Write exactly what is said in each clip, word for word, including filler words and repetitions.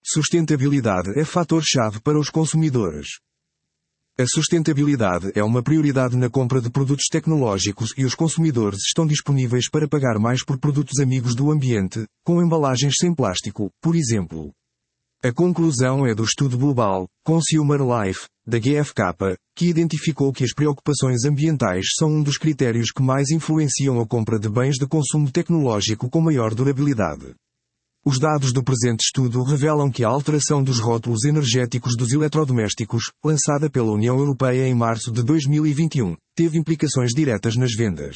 Sustentabilidade é fator-chave para os consumidores. A sustentabilidade é uma prioridade na compra de produtos tecnológicos e os consumidores estão disponíveis para pagar mais por produtos amigos do ambiente, com embalagens sem plástico, por exemplo. A conclusão é do estudo global, Consumer Life, da G F K, que identificou que as preocupações ambientais são um dos critérios que mais influenciam a compra de bens de consumo tecnológico com maior durabilidade. Os dados do presente estudo revelam que a alteração dos rótulos energéticos dos eletrodomésticos, lançada pela União Europeia em março de dois mil e vinte e um, teve implicações diretas nas vendas.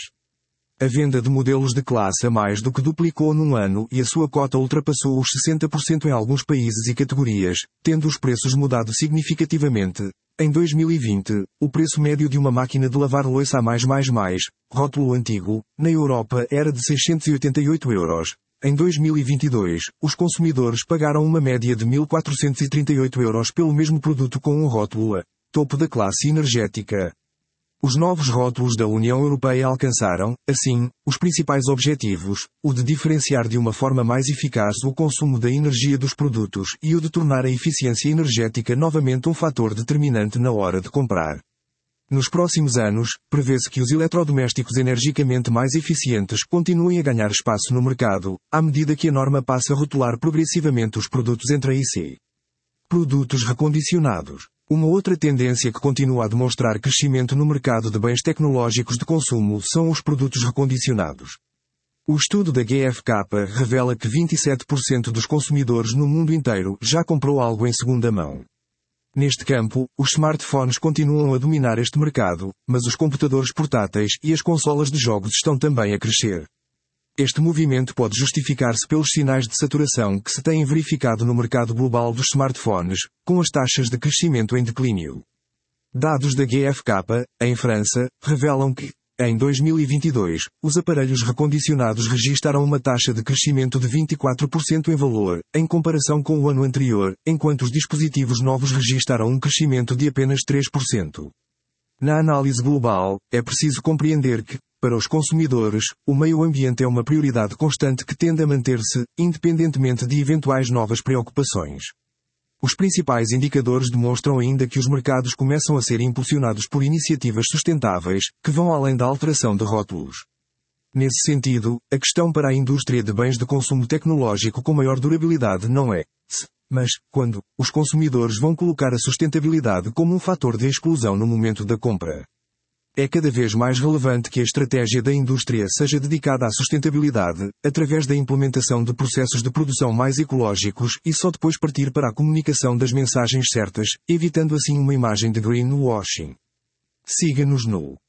A venda de modelos de classe A mais do que duplicou num ano e a sua cota ultrapassou os sessenta por cento em alguns países e categorias, tendo os preços mudado significativamente. Em dois mil e vinte, o preço médio de uma máquina de lavar louça A mais mais mais, rótulo antigo, na Europa era de seiscentos e oitenta e oito euros. Em dois mil e vinte e dois, os consumidores pagaram uma média de mil quatrocentos e trinta e oito euros pelo mesmo produto com um rótulo A, topo da classe energética. Os novos rótulos da União Europeia alcançaram, assim, os principais objetivos, o de diferenciar de uma forma mais eficaz o consumo da energia dos produtos e o de tornar a eficiência energética novamente um fator determinante na hora de comprar. Nos próximos anos, prevê-se que os eletrodomésticos energicamente mais eficientes continuem a ganhar espaço no mercado, à medida que a norma passa a rotular progressivamente os produtos entre A e C. Produtos recondicionados. Uma outra tendência que continua a demonstrar crescimento no mercado de bens tecnológicos de consumo são os produtos recondicionados. O estudo da G F K revela que vinte e sete por cento dos consumidores no mundo inteiro já comprou algo em segunda mão. Neste campo, os smartphones continuam a dominar este mercado, mas os computadores portáteis e as consolas de jogos estão também a crescer. Este movimento pode justificar-se pelos sinais de saturação que se têm verificado no mercado global dos smartphones, com as taxas de crescimento em declínio. Dados da G F K, em França, revelam que, em dois mil e vinte e dois, os aparelhos recondicionados registaram uma taxa de crescimento de vinte e quatro por cento em valor, em comparação com o ano anterior, enquanto os dispositivos novos registaram um crescimento de apenas três por cento. Na análise global, é preciso compreender que, para os consumidores, o meio ambiente é uma prioridade constante que tende a manter-se, independentemente de eventuais novas preocupações. Os principais indicadores demonstram ainda que os mercados começam a ser impulsionados por iniciativas sustentáveis, que vão além da alteração de rótulos. Nesse sentido, a questão para a indústria de bens de consumo tecnológico com maior durabilidade não é se, mas quando, os consumidores vão colocar a sustentabilidade como um fator de exclusão no momento da compra. É cada vez mais relevante que a estratégia da indústria seja dedicada à sustentabilidade, através da implementação de processos de produção mais ecológicos e só depois partir para a comunicação das mensagens certas, evitando assim uma imagem de greenwashing. Siga-nos no